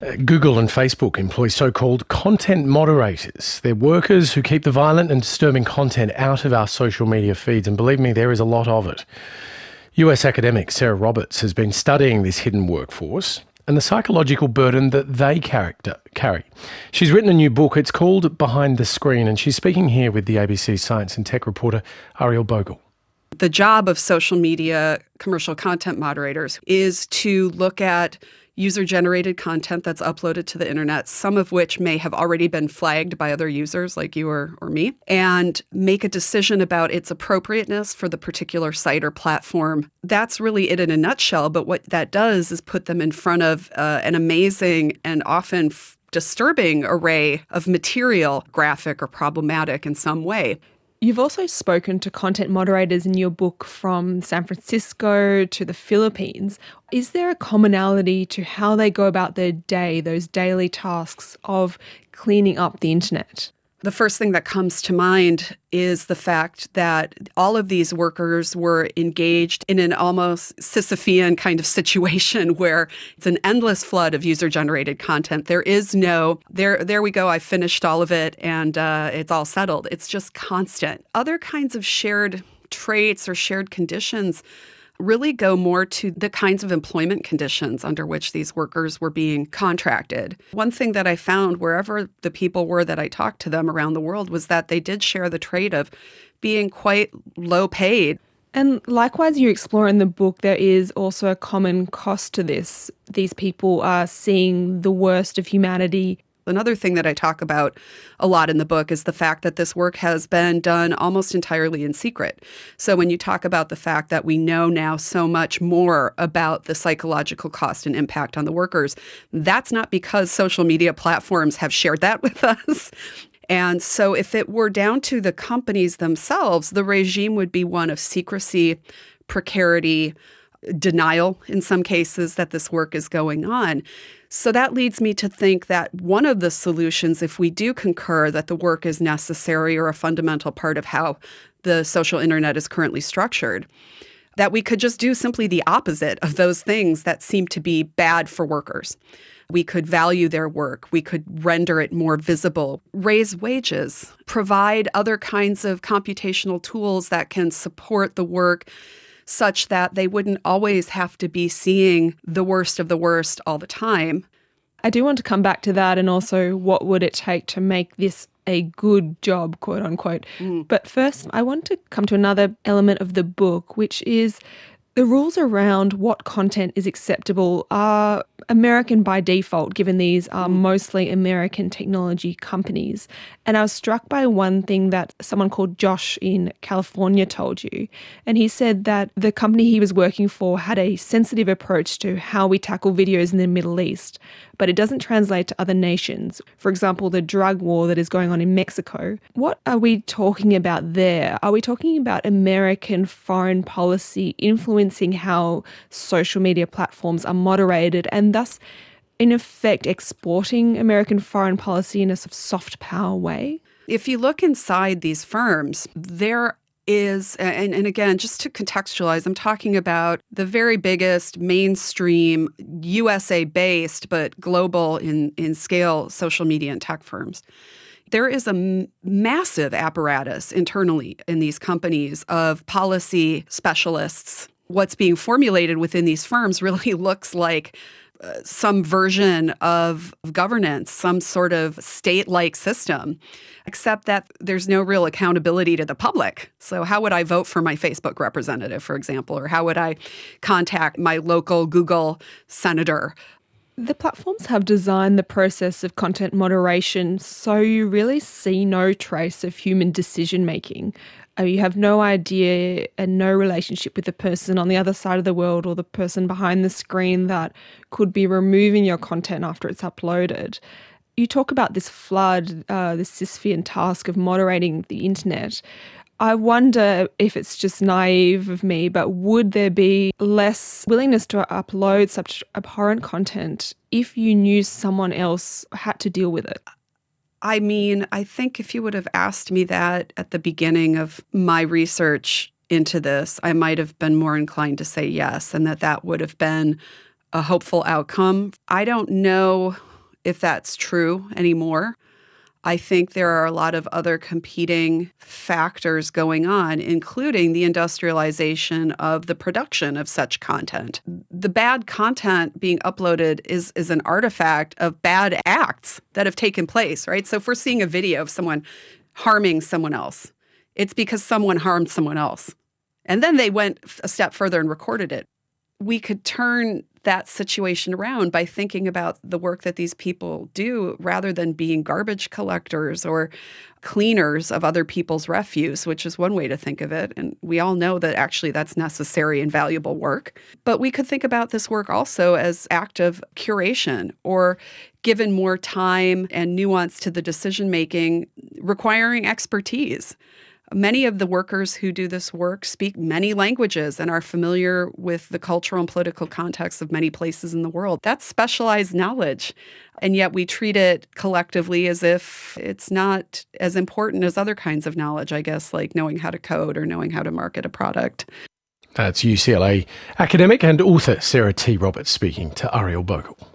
Google and Facebook employ so-called content moderators. They're workers who keep the violent and disturbing content out of our social media feeds, and believe me, there is a lot of it. US academic Sarah Roberts has been studying this hidden workforce and the psychological burden that they carry. She's written a new book. It's called Behind the Screen, and she's speaking here with the ABC Science and Tech reporter Ariel Bogle. The job of social media commercial content moderators is to look at user-generated content that's uploaded to the internet, some of which may have already been flagged by other users like you or me, and make a decision about its appropriateness for the particular site or platform. That's really it in a nutshell, but what that does is put them in front of an amazing and often disturbing array of material, graphic or problematic in some way. You've also spoken to content moderators in your book from San Francisco to the Philippines. Is there a commonality to how they go about their day, those daily tasks of cleaning up the internet? The first thing that comes to mind is the fact that all of these workers were engaged in an almost Sisyphean kind of situation where it's an endless flood of user-generated content. There is no, there we go, I finished all of it and it's all settled. It's just constant. Other kinds of shared traits or shared conditions really go more to the kinds of employment conditions under which these workers were being contracted. One thing that I found wherever the people were that I talked to them around the world was that they did share the trait of being quite low paid. And likewise, you explore in the book, there is also a common cost to this. These people are seeing the worst of humanity. Another thing that I talk about a lot in the book is the fact that this work has been done almost entirely in secret. So when you talk about the fact that we know now so much more about the psychological cost and impact on the workers, that's not because social media platforms have shared that with us. And so if it were down to the companies themselves, the regime would be one of secrecy, precarity, denial in some cases that this work is going on. So that leads me to think that one of the solutions, if we do concur that the work is necessary or a fundamental part of how the social internet is currently structured, that we could just do simply the opposite of those things that seem to be bad for workers. We could value their work. We could render it more visible, raise wages, provide other kinds of computational tools that can support the work such that they wouldn't always have to be seeing the worst of the worst all the time. I do want to come back to that and also what would it take to make this a good job, quote unquote. But first, I want to come to another element of the book, which is the rules around what content is acceptable are American by default, given these are mostly American technology companies. And I was struck by one thing that someone called Josh in California told you. And he said that the company he was working for had a sensitive approach to how we tackle videos in the Middle East, but it doesn't translate to other nations. For example, the drug war that is going on in Mexico. What are we talking about there? Are we talking about American foreign policy influencing how social media platforms are moderated and thus, in effect, exporting American foreign policy in a sort of soft power way? If you look inside these firms, there is, and again, just to contextualize, I'm talking about the very biggest mainstream USA-based but global in scale social media and tech firms. There is a massive apparatus internally in these companies of policy specialists. What's being formulated within these firms really looks like some version of governance, some sort of state-like system, except that there's no real accountability to the public. So how would I vote for my Facebook representative, for example, or how would I contact my local Google senator? The platforms have designed the process of content moderation so you really see no trace of human decision-making. You have no idea and no relationship with the person on the other side of the world or the person behind the screen that could be removing your content after it's uploaded. You talk about this flood, this Sisyphean task of moderating the internet. I wonder if it's just naive of me, but would there be less willingness to upload such abhorrent content if you knew someone else had to deal with it? I mean, I think if you would have asked me that at the beginning of my research into this, I might have been more inclined to say yes, and that would have been a hopeful outcome. I don't know if that's true anymore. I think there are a lot of other competing factors going on, including the industrialization of the production of such content. The bad content being uploaded is an artifact of bad acts that have taken place, right? So if we're seeing a video of someone harming someone else, it's because someone harmed someone else. And then they went a step further and recorded it. We could turn that situation around by thinking about the work that these people do rather than being garbage collectors or cleaners of other people's refuse, which is one way to think of it. And we all know that actually that's necessary and valuable work. But we could think about this work also as active curation or given more time and nuance to the decision making, requiring expertise. Many of the workers who do this work speak many languages and are familiar with the cultural and political context of many places in the world. That's specialized knowledge. And yet we treat it collectively as if it's not as important as other kinds of knowledge, I guess, like knowing how to code or knowing how to market a product. That's UCLA academic and author Sarah T. Roberts speaking to Ariel Bogle.